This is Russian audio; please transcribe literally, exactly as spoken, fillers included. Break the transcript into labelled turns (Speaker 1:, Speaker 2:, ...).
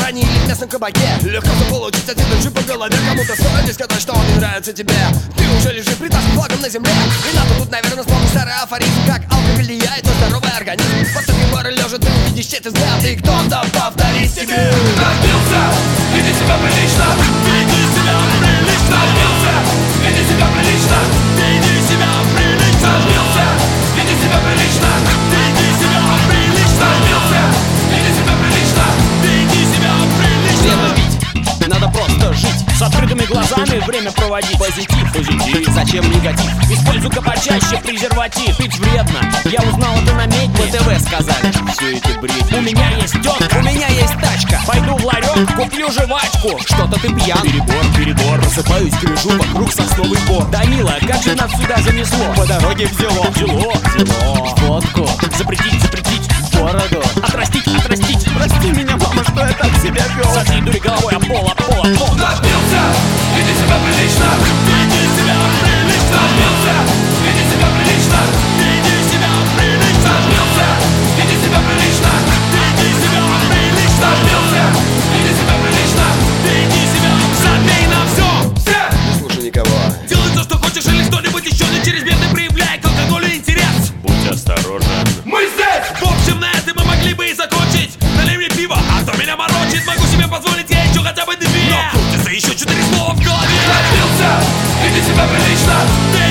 Speaker 1: ресторане или в местном кабаке. Легко заполучить один ножи по голове кому-то стоит сказать, что он не нравится тебе. Ты уже лежишь притащен флагом на земле. И надо тут, наверное, вспомнить старый афоризм, как алкоголь влияет на здоровый организм. Под таким горы лежа ты увидишь чей-то взгляд, и кто-то повторит тебе.
Speaker 2: Разбился, веди себя прилично, веди себя прилично. Разбился, веди себя прилично, веди себя прилично. Разбился, веди себя прилично, веди себя прилично. Разбился, веди себя прилично, веди себя прилично.
Speaker 3: Время пить, надо просто жить. С открытыми глазами время проводить. Позитив, позитив, зачем негатив? Используй-ка почаще презерватив. Пить вредно, я узнал это на медне. По ТВ сказали, все это бред. У меня есть тетка, у меня есть тачка. Пойду в ларек, куплю жвачку. Что-то ты пьян. Перебор, перебор, просыпаюсь, гляжу вокруг сосновый бор. Да, милая, как же нас сюда занесло? По дороге взяло, взяло, взяло. Водку, запретить, запретить, бороду. Отрастить, отрастить. Прости меня, мама, что я так себя вел. Со всей дури головой об пол, об пол, об пол.
Speaker 2: Разбился, веди себя прилично, веди себя прилично. Разбился, веди себя прилично, веди себя прилично. Разбился, веди себя прилично, веди себя прилично. Разбился, веди себя прилично, веди себя. Забей на все, все.
Speaker 1: Не слушай никого.
Speaker 2: Делай то, что хочешь, или что-нибудь еще, не через беды проявляй к алкоголю интерес.
Speaker 3: Будь осторожен.
Speaker 2: Мы здесь! В общем, на этом мы могли бы и закончить. Налей мне пиво, а то меня морочит. Могу себе позволить я еще хотя бы две. Но крутится еще четыре слова в голове. Разбился, веди себя прилично,